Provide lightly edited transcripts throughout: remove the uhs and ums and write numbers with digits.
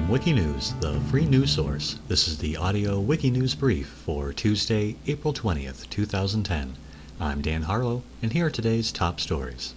From Wikinews, the free news source, this is the audio Wikinews brief for Tuesday, April 20th, 2010. I'm Dan Harlow, and here are today's top stories.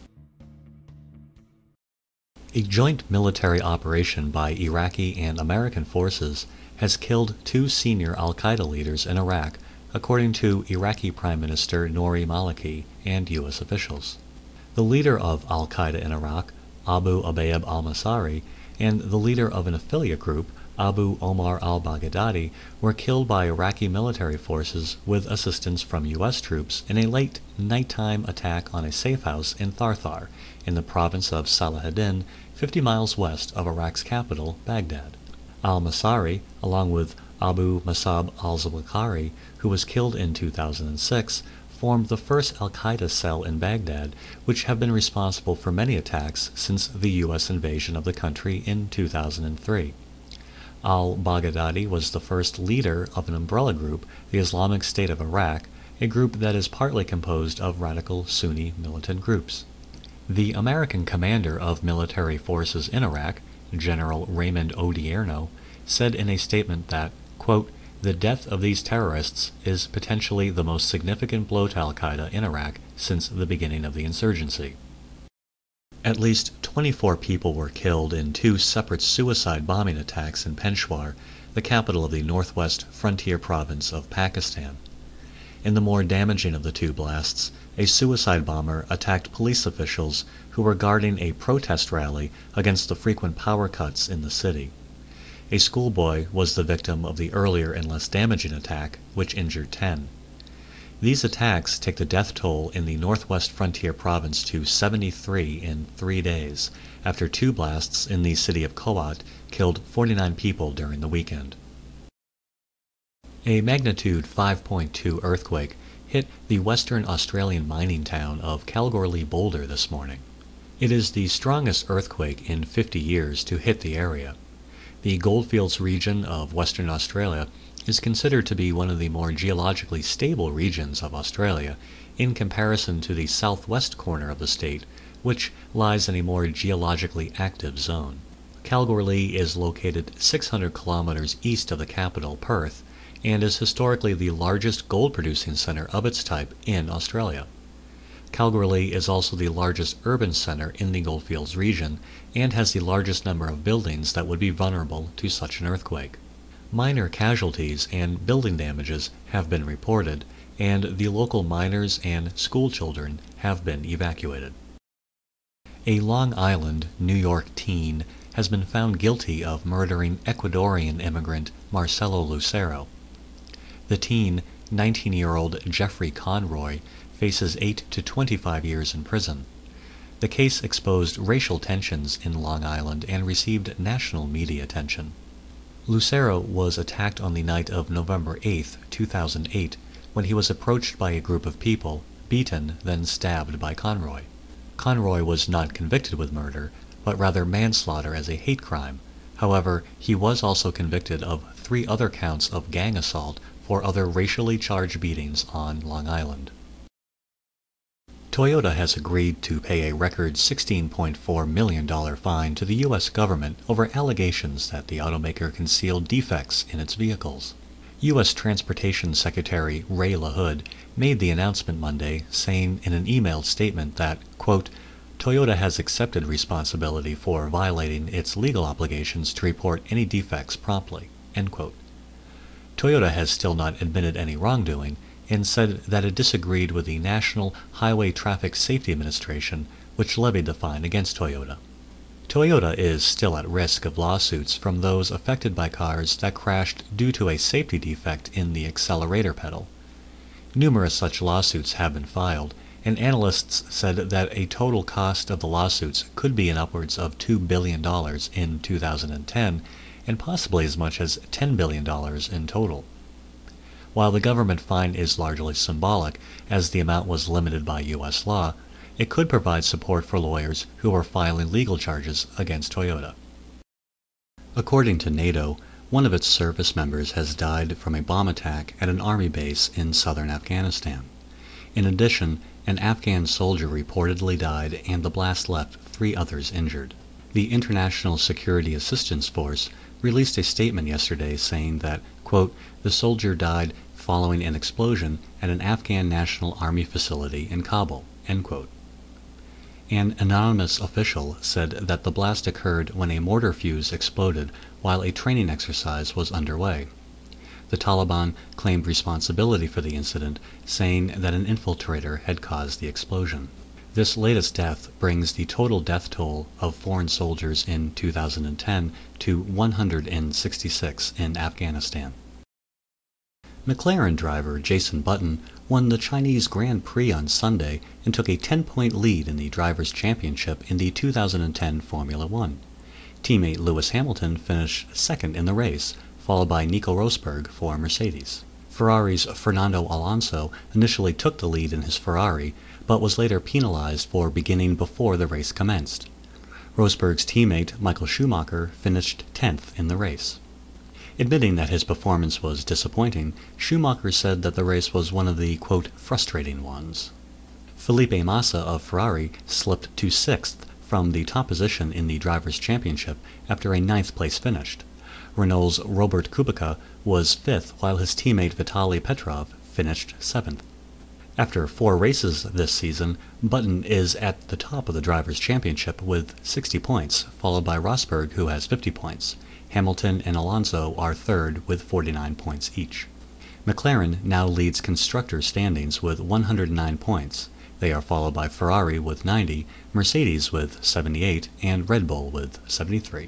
A joint military operation by Iraqi and American forces has killed 2 senior al-Qaeda leaders in Iraq, according to Iraqi Prime Minister Nouri Maliki and U.S. officials. The leader of al-Qaeda in Iraq, Abu Ayyub al-Masari, and the leader of an affiliate group, Abu Omar al-Baghdadi, were killed by Iraqi military forces with assistance from U.S. troops in a late nighttime attack on a safe house in Tharthar, in the province of Salahuddin, 50 miles west of Iraq's capital, Baghdad. Al-Masari, along with Abu Musab al-Zawahiri, who was killed in 2006, formed the first al-Qaeda cell in Baghdad, which have been responsible for many attacks since the U.S. invasion of the country in 2003. Al-Baghdadi was the first leader of an umbrella group, the Islamic State of Iraq, a group that is partly composed of radical Sunni militant groups. The American commander of military forces in Iraq, General Raymond Odierno, said in a statement that, quote, "The death of these terrorists is potentially the most significant blow to al-Qaeda in Iraq since the beginning of the insurgency." At least 24 people were killed in 2 separate suicide bombing attacks in Peshawar, the capital of the northwest frontier province of Pakistan. In the more damaging of the 2 blasts, a suicide bomber attacked police officials who were guarding a protest rally against the frequent power cuts in the city. A schoolboy was the victim of the earlier and less damaging attack, which injured 10. These attacks take the death toll in the northwest frontier province to 73 in 3 days, after 2 blasts in the city of Kowat killed 49 people during the weekend. A magnitude 5.2 earthquake hit the western Australian mining town of Kalgoorlie-Boulder this morning. It is the strongest earthquake in 50 years to hit the area. The Goldfields region of Western Australia is considered to be one of the more geologically stable regions of Australia in comparison to the southwest corner of the state, which lies in a more geologically active zone. Kalgoorlie is located 600 kilometers east of the capital, Perth, and is historically the largest gold-producing center of its type in Australia. Kalgoorlie is also the largest urban center in the Goldfields region and has the largest number of buildings that would be vulnerable to such an earthquake. Minor casualties and building damages have been reported, and the local miners and schoolchildren have been evacuated. A Long Island, New York teen has been found guilty of murdering Ecuadorian immigrant Marcelo Lucero. The teen, 19-year-old Jeffrey Conroy, faces 8 to 25 years in prison. The case exposed racial tensions in Long Island and received national media attention. Lucero was attacked on the night of November 8, 2008, when he was approached by a group of people, beaten, then stabbed by Conroy. Conroy was not convicted with murder, but rather manslaughter as a hate crime. However, he was also convicted of 3 other counts of gang assault for other racially charged beatings on Long Island. Toyota has agreed to pay a record $16.4 million fine to the U.S. government over allegations that the automaker concealed defects in its vehicles. U.S. Transportation Secretary Ray LaHood made the announcement Monday, saying in an emailed statement that, quote, "Toyota has accepted responsibility for violating its legal obligations to report any defects promptly," end quote. Toyota has still not admitted any wrongdoing, and said that it disagreed with the National Highway Traffic Safety Administration, which levied the fine against Toyota. Toyota is still at risk of lawsuits from those affected by cars that crashed due to a safety defect in the accelerator pedal. Numerous such lawsuits have been filed, and analysts said that a total cost of the lawsuits could be in upwards of $2 billion in 2010, and possibly as much as $10 billion in total. While the government fine is largely symbolic, as the amount was limited by U.S. law, it could provide support for lawyers who are filing legal charges against Toyota. According to NATO, one of its service members has died from a bomb attack at an army base in southern Afghanistan. In addition, an Afghan soldier reportedly died and the blast left 3 others injured. The International Security Assistance Force released a statement yesterday saying that, quote, the soldier died following an explosion at an Afghan National Army facility in Kabul, end quote. An anonymous official said that the blast occurred when a mortar fuse exploded while a training exercise was underway. The Taliban claimed responsibility for the incident, saying that an infiltrator had caused the explosion. This latest death brings the total death toll of foreign soldiers in 2010 to 166 in Afghanistan. McLaren driver Jason Button won the Chinese Grand Prix on Sunday and took a 10-point lead in the Drivers' Championship in the 2010 Formula One. Teammate Lewis Hamilton finished second in the race, followed by Nico Rosberg for Mercedes. Ferrari's Fernando Alonso initially took the lead in his Ferrari, but was later penalized for beginning before the race commenced. Rosberg's teammate Michael Schumacher finished 10th in the race. Admitting that his performance was disappointing, Schumacher said that the race was one of the, quote, frustrating ones. Felipe Massa of Ferrari slipped to 6th from the top position in the Drivers' Championship after a 9th place finish. Renault's Robert Kubica was 5th, while his teammate Vitaly Petrov finished 7th. After 4 races this season, Button is at the top of the Drivers' Championship with 60 points, followed by Rosberg, who has 50 points. Hamilton and Alonso are third with 49 points each. McLaren now leads constructors' standings with 109 points. They are followed by Ferrari with 90, Mercedes with 78, and Red Bull with 73.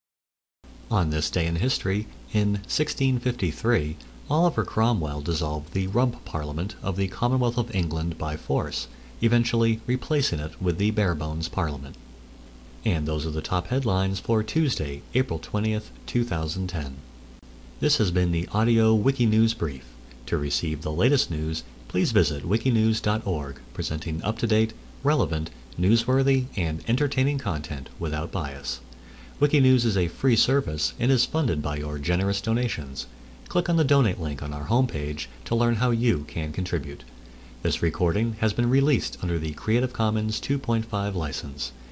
On this day in history, in 1653, Oliver Cromwell dissolved the Rump Parliament of the Commonwealth of England by force, eventually replacing it with the Barebones Parliament. And those are the top headlines for Tuesday, April 20th, 2010. This has been the Audio Wikinews Brief. To receive the latest news, please visit wikinews.org, presenting up-to-date, relevant, newsworthy, and entertaining content without bias. Wikinews is a free service and is funded by your generous donations. Click on the donate link on our homepage to learn how you can contribute. This recording has been released under the Creative Commons 2.5 license.